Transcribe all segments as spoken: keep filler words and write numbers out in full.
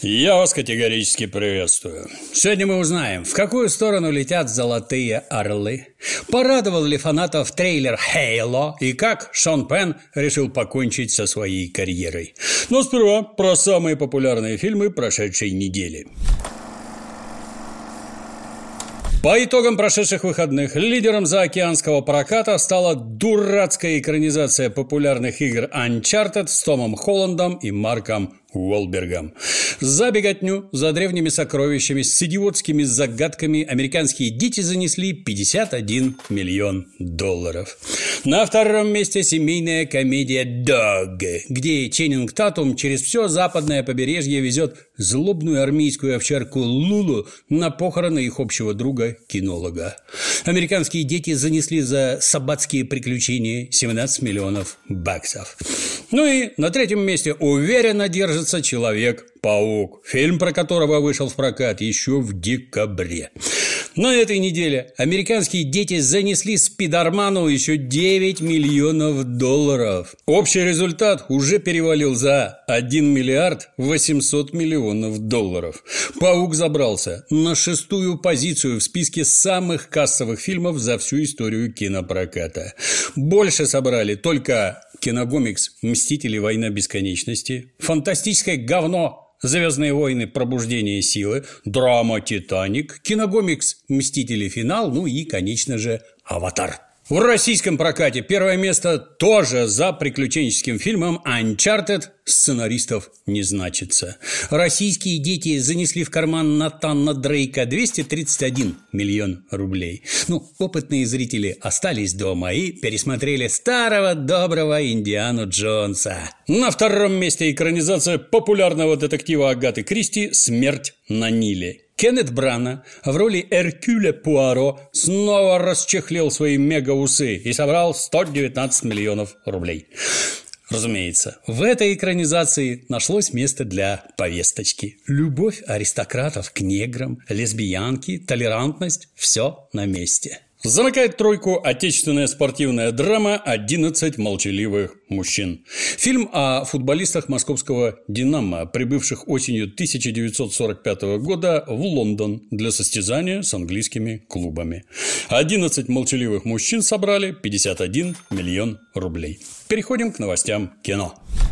Я вас категорически приветствую. Сегодня мы узнаем, в какую сторону летят золотые орлы, порадовал ли фанатов трейлер «Хейло» и как Шон Пенн решил покончить со своей карьерой. Но сперва про самые популярные фильмы прошедшей недели. По итогам прошедших выходных лидером заокеанского проката стала дурацкая экранизация популярных игр Uncharted с Томом Холландом и Марком Уолбергом. За беготню за древними сокровищами с идиотскими загадками американские дети занесли пятьдесят один миллион долларов. На втором месте семейная комедия «Дог», где Ченнинг Татум через все западное побережье везет злобную армейскую овчарку Лулу на похороны их общего друга-кинолога. Американские дети занесли за «Саббатские приключения» семнадцать миллионов баксов. Ну и на третьем месте уверенно держится «Человек-паук», фильм про которого вышел в прокат еще в декабре. На этой неделе американские дети занесли Спайдерману еще девять миллионов долларов. Общий результат уже перевалил за один миллиард восемьсот миллионов долларов. «Паук» забрался на шестую позицию в списке самых кассовых фильмов за всю историю кинопроката. Больше собрали только киногомикс «Мстители. Война бесконечности», фантастическое говно «Звездные войны. Пробуждение силы», драма «Титаник», киногомикс «Мстители. Финал», ну и, конечно же, «Аватар». В российском прокате первое место тоже за приключенческим фильмом Uncharted сценаристов не значится. Российские дети занесли в карман Натана Дрейка двести тридцать один миллион рублей. Ну, опытные зрители остались дома и пересмотрели старого доброго Индиану Джонса. На втором месте экранизация популярного детектива Агаты Кристи «Смерть на Ниле». Кеннет Брана в роли Эркюля Пуаро снова расчехлил свои мега-усы и собрал сто девятнадцать миллионов рублей. Разумеется, в этой экранизации нашлось место для повесточки. Любовь аристократов к неграм, лесбиянки, толерантность – все на месте. Замыкает тройку отечественная спортивная драма «одиннадцать молчаливых мужчин». Фильм о футболистах московского «Динамо», прибывших осенью тысяча девятьсот сорок пятого года в Лондон для состязания с английскими клубами. «одиннадцать молчаливых мужчин» собрали пятьдесят один миллион рублей. Переходим к новостям кино.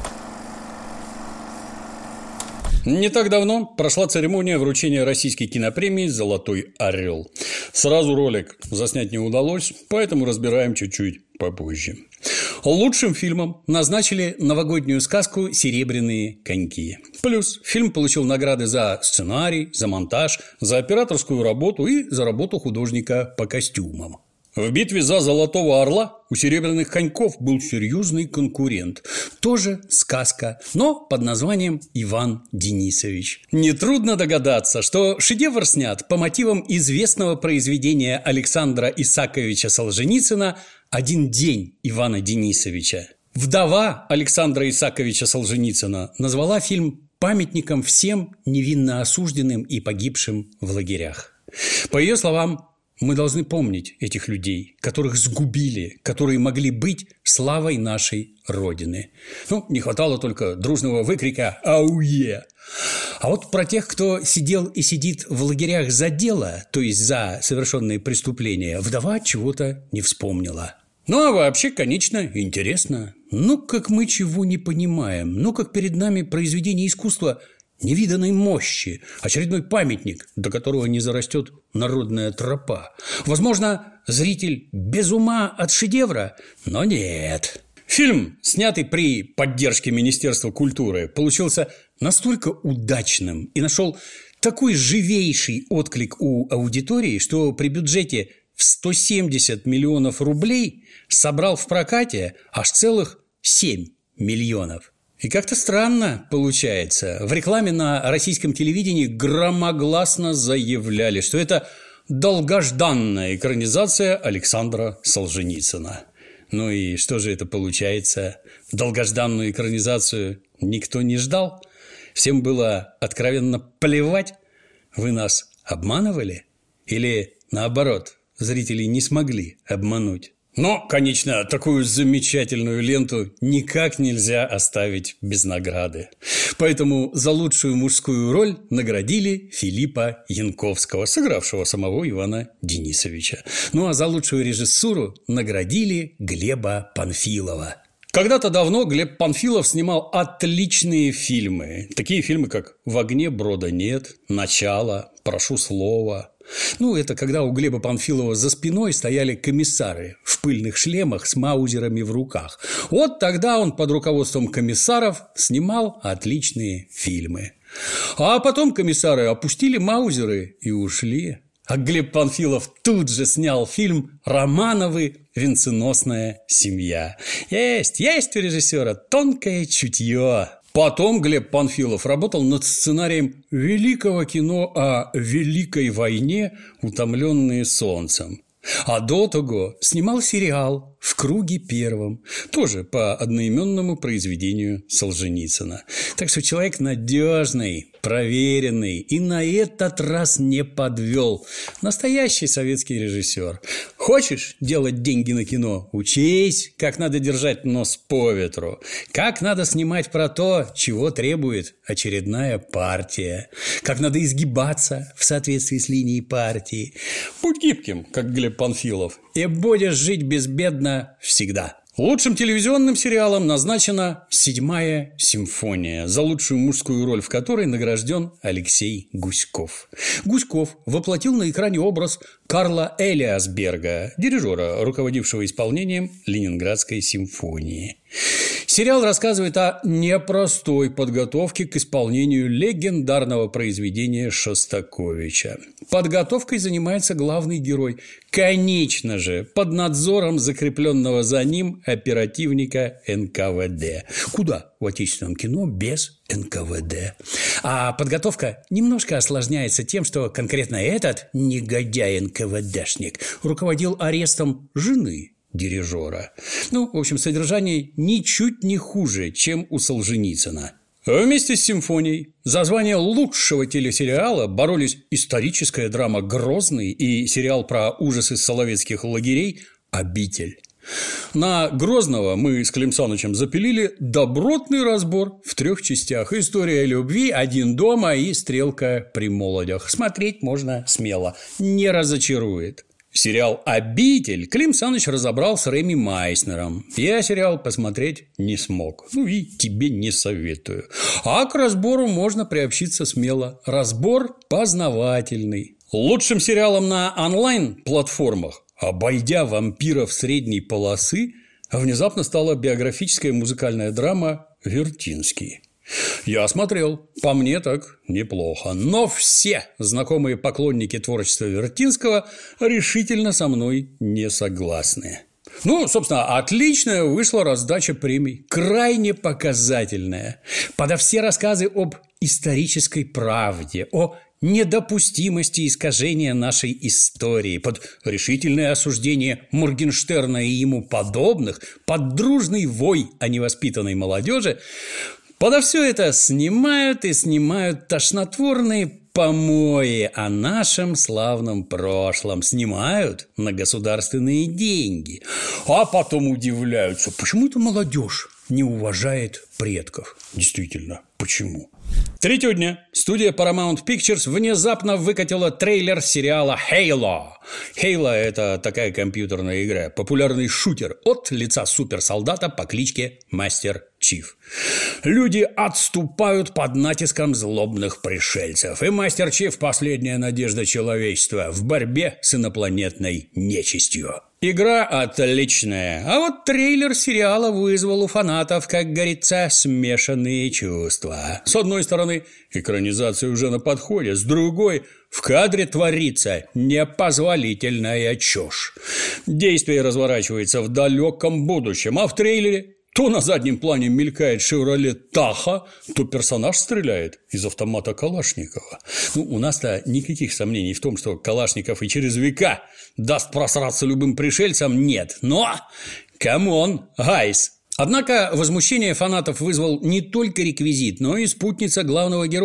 Не так давно прошла церемония вручения российской кинопремии «Золотой орел». Сразу ролик заснять не удалось, поэтому разбираем чуть-чуть попозже. Лучшим фильмом назначили новогоднюю сказку «Серебряные коньки». Плюс фильм получил награды за сценарий, за монтаж, за операторскую работу и за работу художника по костюмам. В битве за «Золотого орла» у «Серебряных коньков» был серьезный конкурент. Тоже сказка, но под названием «Иван Денисович». Нетрудно догадаться, что шедевр снят по мотивам известного произведения Александра Исааковича Солженицына «Один день Ивана Денисовича». Вдова Александра Исааковича Солженицына назвала фильм памятником всем невинно осужденным и погибшим в лагерях. По ее словам, мы должны помнить этих людей, которых сгубили, которые могли быть славой нашей Родины. Ну, не хватало только дружного выкрика «Ауе!». А вот про тех, кто сидел и сидит в лагерях за дело, то есть за совершенные преступления, вдова чего-то не вспомнила. Ну, а вообще, конечно, интересно. Ну, как мы чего не понимаем, ну, как перед нами произведение искусства невиданной мощи, очередной памятник, до которого не зарастет народная тропа. Возможно, зритель без ума от шедевра, но нет. Фильм, снятый при поддержке Министерства культуры, получился настолько удачным и нашел такой живейший отклик у аудитории, что при бюджете в сто семьдесят миллионов рублей собрал в прокате аж целых семь миллионов. И как-то странно получается. В рекламе на российском телевидении громогласно заявляли, что это долгожданная экранизация Александра Солженицына. Ну и что же это получается? Долгожданную экранизацию никто не ждал? Всем было откровенно плевать? Вы нас обманывали? Или наоборот, зрители не смогли обмануть? Но, конечно, такую замечательную ленту никак нельзя оставить без награды. Поэтому за лучшую мужскую роль наградили Филиппа Янковского, сыгравшего самого Ивана Денисовича. Ну а за лучшую режиссуру наградили Глеба Панфилова. Когда-то давно Глеб Панфилов снимал отличные фильмы. Такие фильмы, как «В огне брода нет», «Начало», «Прошу слова». Ну, это когда у Глеба Панфилова за спиной стояли комиссары в пыльных шлемах с маузерами в руках. Вот тогда он под руководством комиссаров снимал отличные фильмы. А потом комиссары опустили маузеры и ушли. А Глеб Панфилов тут же снял фильм «Романовы. Венценосная семья». Есть, есть у режиссера тонкое чутье. Потом Глеб Панфилов работал над сценарием великого кино о Великой войне «Утомленные солнцем». А до того снимал сериал «В круге первом», тоже по одноименному произведению Солженицына. Так что человек надежный, проверенный и на этот раз не подвел. Настоящий советский режиссер. Хочешь делать деньги на кино? Учись, как надо держать нос по ветру, как надо снимать про то, чего требует очередная партия, как надо изгибаться в соответствии с линией партии. Будь гибким, как Глеб Панфилов, и будешь жить безбедно всегда. Лучшим телевизионным сериалом назначена «Седьмая симфония», за лучшую мужскую роль в которой награжден Алексей Гуськов. Гуськов воплотил на экране образ Карла Элиасберга, дирижера, руководившего исполнением Ленинградской симфонии. Сериал рассказывает о непростой подготовке к исполнению легендарного произведения Шостаковича. Подготовкой занимается главный герой, конечно же, под надзором закрепленного за ним оперативника эн ка вэ дэ. Куда в отечественном кино без эн ка вэ дэ? А подготовка немножко осложняется тем, что конкретно этот негодяй эн ка вэ дэшник руководил арестом жены дирижера. Ну, в общем, содержание ничуть не хуже, чем у Солженицына. Вместе с «Симфонией» за звание лучшего телесериала боролись историческая драма «Грозный» и сериал про ужасы соловецких лагерей «Обитель». На Грозного мы с Клим Санычем запилили добротный разбор в трех частях: «История любви», «Один дома» и «Стрелка при молодях». Смотреть можно смело, не разочарует. Сериал «Обитель» Клим Саныч разобрал с Реми Майснером. Я сериал посмотреть не смог. Ну и тебе не советую. А к разбору можно приобщиться смело. Разбор познавательный. Лучшим сериалом на онлайн-платформах, обойдя вампиров средней полосы, внезапно стала биографическая музыкальная драма «Вертинский». Я смотрел, по мне так неплохо, но все знакомые поклонники творчества Вертинского решительно со мной не согласны. Ну, собственно, отличная вышла раздача премий, крайне показательная. Подо все рассказы об исторической правде, о недопустимости искажения нашей истории, под решительное осуждение Моргенштерна и ему подобных, под дружный вой о невоспитанной молодежи, подо все это снимают и снимают тошнотворные помои о нашем славном прошлом, снимают на государственные деньги, а потом удивляются, почему эта молодежь не уважает предков. Действительно, почему? Третьего дня студия Paramount Pictures внезапно выкатила трейлер сериала Halo. Halo – это такая компьютерная игра, популярный шутер от лица суперсолдата по кличке Мастер Чиф. Люди отступают под натиском злобных пришельцев, и Мастер Чиф – последняя надежда человечества в борьбе с инопланетной нечистью. Игра отличная, а вот трейлер сериала вызвал у фанатов, как говорится, смешанные чувства. С одной стороны, экранизация уже на подходе, с другой – в кадре творится непозволительная чушь. Действие разворачивается в далеком будущем, а в трейлере то на заднем плане мелькает «Шевроле Таха», то персонаж стреляет из автомата Калашникова. Ну, у нас-то никаких сомнений в том, что Калашников и через века даст просраться любым пришельцам, нет. Но, камон, гайс! Однако возмущение фанатов вызвал не только реквизит, но и спутница главного героя –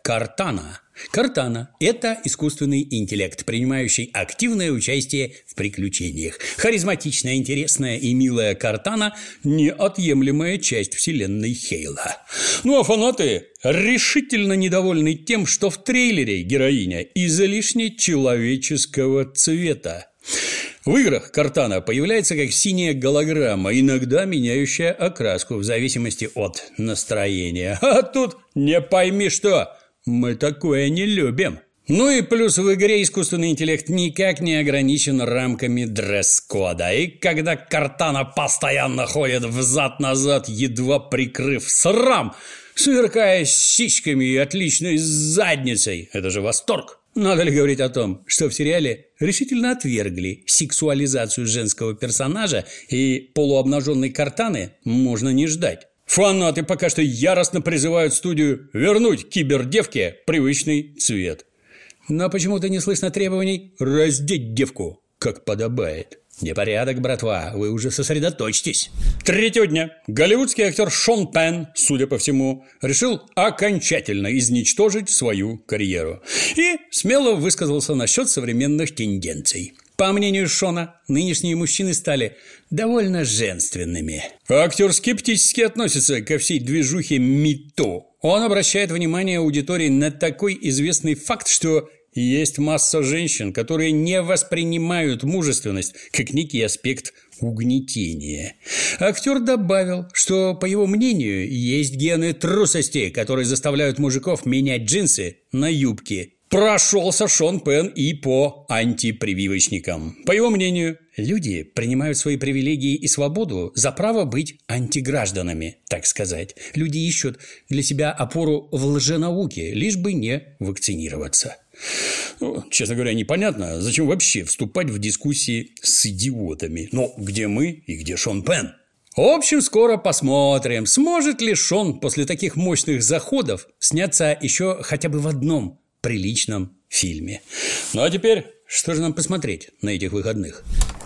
Кортана. Кортана – это искусственный интеллект, принимающий активное участие в приключениях. Харизматичная, интересная и милая Кортана – неотъемлемая часть вселенной Хейла. Ну а фанаты решительно недовольны тем, что в трейлере героиня излишне человеческого цвета. В играх Кортана появляется как синяя голограмма, иногда меняющая окраску в зависимости от настроения. А тут не пойми что, мы такое не любим. Ну и плюс в игре искусственный интеллект никак не ограничен рамками дресс-кода. И когда Кортана постоянно ходит взад-назад, едва прикрыв срам, сверкая сиськами и отличной задницей, это же восторг. Надо ли говорить о том, что в сериале решительно отвергли сексуализацию женского персонажа, и полуобнаженной Кортаны можно не ждать. Фанаты пока что яростно призывают студию вернуть кибердевке привычный цвет. Но почему-то не слышно требований раздеть девку, как подобает. Непорядок, братва, вы уже сосредоточьтесь. Третьего дня голливудский актер Шон Пенн, судя по всему, решил окончательно изничтожить свою карьеру и смело высказался насчет современных тенденций. По мнению Шона, нынешние мужчины стали довольно женственными. Актер скептически относится ко всей движухе MeToo. Он обращает внимание аудитории на такой известный факт, что есть масса женщин, которые не воспринимают мужественность как некий аспект угнетения. Актер добавил, что, по его мнению, есть гены трусости, которые заставляют мужиков менять джинсы на юбки. Прошелся Шон Пенн и по антипрививочникам. По его мнению, люди принимают свои привилегии и свободу за право быть антигражданами, так сказать. Люди ищут для себя опору в лженауке, лишь бы не вакцинироваться. Ну, честно говоря, непонятно, зачем вообще вступать в дискуссии с идиотами. Но где мы и где Шон Пенн? В общем, скоро посмотрим, сможет ли Шон после таких мощных заходов сняться еще хотя бы в одном приличном фильме. Ну а теперь, что же нам посмотреть на этих выходных?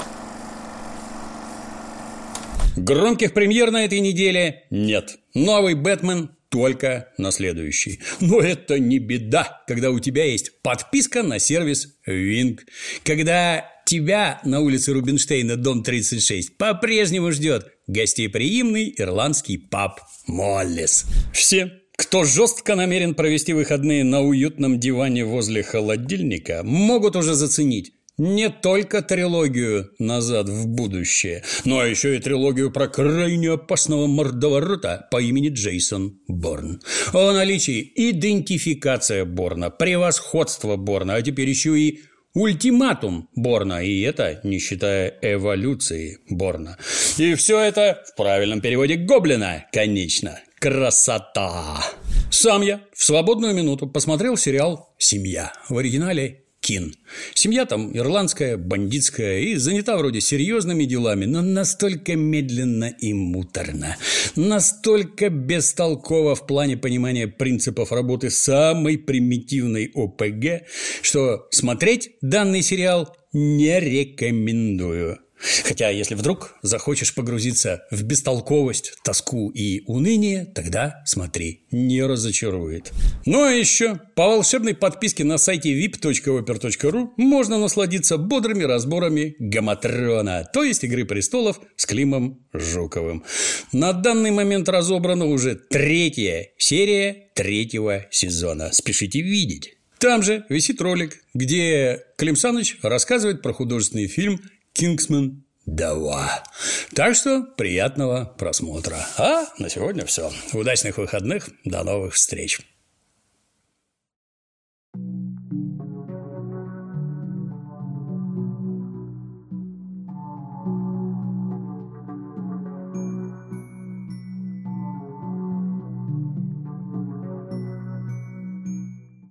Громких премьер на этой неделе нет. Новый «Бэтмен» только на следующий. Но это не беда, когда у тебя есть подписка на сервис Wing. Когда тебя на улице Рубинштейна, дом тридцать шесть, по-прежнему ждет гостеприимный ирландский паб «Моллис». Все, кто жестко намерен провести выходные на уютном диване возле холодильника, могут уже заценить не только трилогию «Назад в будущее», но еще и трилогию про крайне опасного мордоворота по имени Джейсон Борн. О наличии идентификация Борна, превосходство Борна, а теперь еще и ультиматум Борна, и это не считая эволюции Борна. И все это в правильном переводе Гоблина, конечно. Красота! Сам я в свободную минуту посмотрел сериал «Семья», в оригинале «Кин». Семья там ирландская, бандитская и занята вроде серьезными делами, но настолько медленно и муторно, настолько бестолково в плане понимания принципов работы самой примитивной О П Г, что смотреть данный сериал не рекомендую. Хотя, если вдруг захочешь погрузиться в бестолковость, тоску и уныние, тогда смотри, не разочарует. Ну а еще по волшебной подписке на сайте вип точка опер точка ру можно насладиться бодрыми разборами Гаматрона, то есть «Игры престолов» с Климом Жуковым. На данный момент разобрана уже третья серия третьего сезона. Спешите видеть. Там же висит ролик, где Клим Саныч рассказывает про художественный фильм «Кингсман два». Так что приятного просмотра. А на сегодня все. Удачных выходных. До новых встреч.